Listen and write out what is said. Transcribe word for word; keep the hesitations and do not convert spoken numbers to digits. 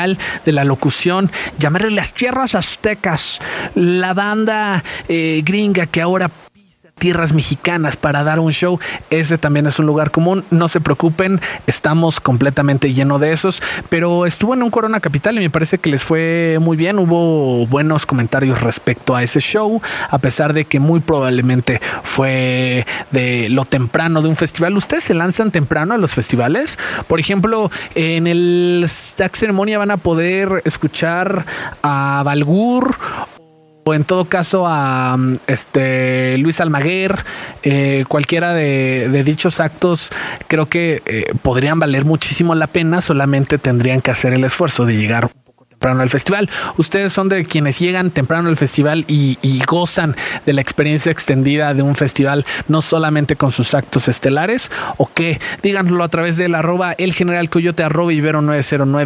de la locución, llamarle las tierras aztecas, la banda eh, gringa que ahora pisa tierras mexicanas para dar un show. Ese también es un lugar común, no se preocupen, estamos completamente llenos de esos, pero estuvo en un Corona Capital y me parece que les fue muy bien, hubo buenos comentarios respecto a ese show, a pesar de que muy probablemente fue de lo temprano de un festival. ¿Ustedes se lanzan temprano a los festivales? Por ejemplo, en el Stack Ceremonia van a poder escuchar a Balgur o en todo caso a este Luis Almaguer, eh, cualquiera de, de dichos actos creo que eh, podrían valer muchísimo la pena, solamente tendrían que hacer el esfuerzo de llegar temprano al festival. ¿Ustedes son de quienes llegan temprano al festival y, y gozan de la experiencia extendida de un festival, no solamente con sus actos estelares, o qué? Díganlo a través del arroba el general coyote, arroba ibero nueve cero nueve